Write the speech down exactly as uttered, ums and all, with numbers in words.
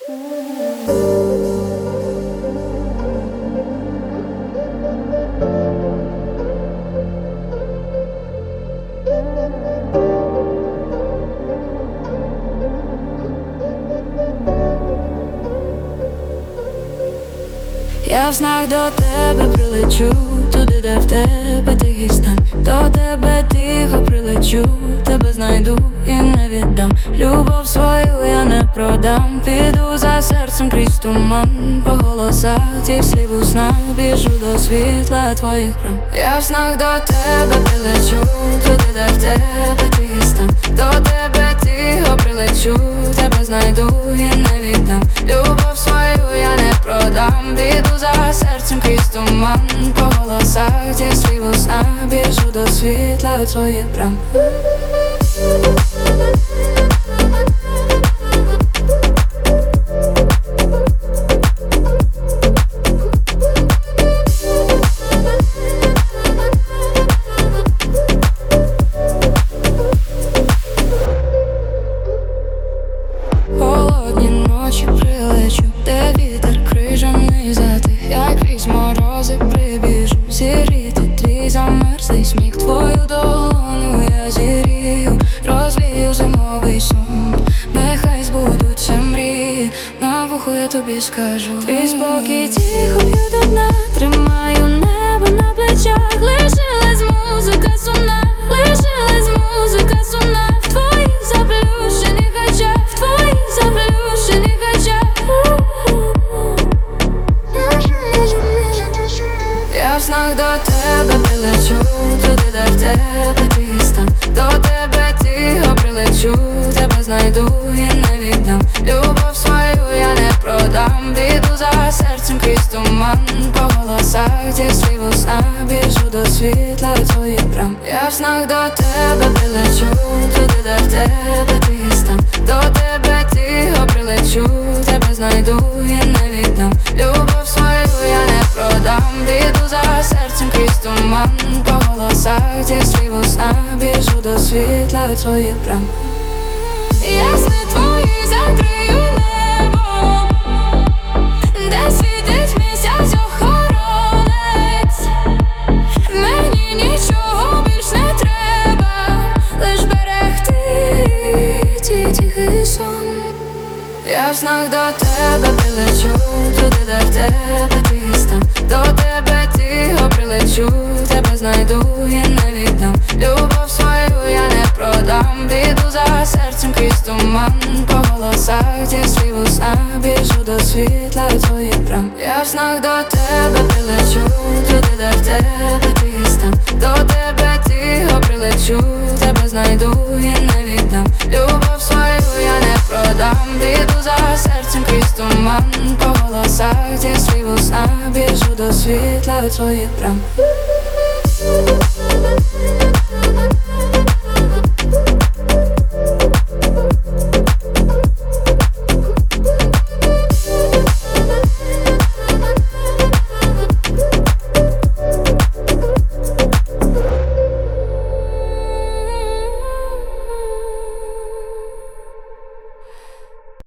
Я в снах до тебе прилечу, туди, де в тебе тихий стан. До тебе тихо прилечу, тебе знайду і не віддам. Любов свою я не продам, піду за серцем крізь туман. По голосах тих слів у снах біжу до світла твоїх брам. Я в снах до тебе прилечу, туди, де в тебе тихий стан. До тебе тихо прилечу, тебе знайду і не віддам. Любов свою я не продам, піду за серцем крізь туман. По голосах тих слів у снах біжу до світла твоїх брам. Холодні ночі прилечу, де вітер крижаний затих. Я крізь морози прибіжу, зіріти твій замерзлий сміх. Твою долоню я зірію, розвію зимовий сон. Нехай збудуться мрії, на вухо я тобі скажу. Твій спокій тихо п'ю до дна, тримаю небо на плечах. Лишилась музика сумна, лишилась музика сумна. В твоїх заплющених очах, в твоїх заплющених очах. Я в снах до тебе прилечу, туди, де в тебе тихий стан. До тебе тихо прилечу, тебе знайду і не віддам. Любов свою я не продам, піду за серцем крізь туман. По голосах тих слів у снах біжу до світла твоїх брам. Я в снах до тебе прилечу, туди, де в тебе тихий стан. До тебе тихо прилечу, тебе знайду і не віддам. Любов свою я не продам, піду за серцем крізь туман. По голосах тих слів у снах біжу до світла твоїх брам. Я сни твої закрию небом, де світить місяць охоронець. Мені нічого більш не треба, лиш берегти ті тихий сон. Я в снах до тебе прилечу, туди, де в тебе тихий стан. До тебе тихо прилечу, тебе знайду і не віддам. Любов свою я не продам, піду за серцем крізь туман. По голосах тих слів у снах біжу до світла твоїх брам. Я в снах до тебе прилечу, туди, де в тебе тихий стан. До тебе тихо прилечу, тебе знайду і не віддам. Любов свою я не продам, піду за серцем крізь туман. По голосах тих слів у снах біжу до світла твоїх брам.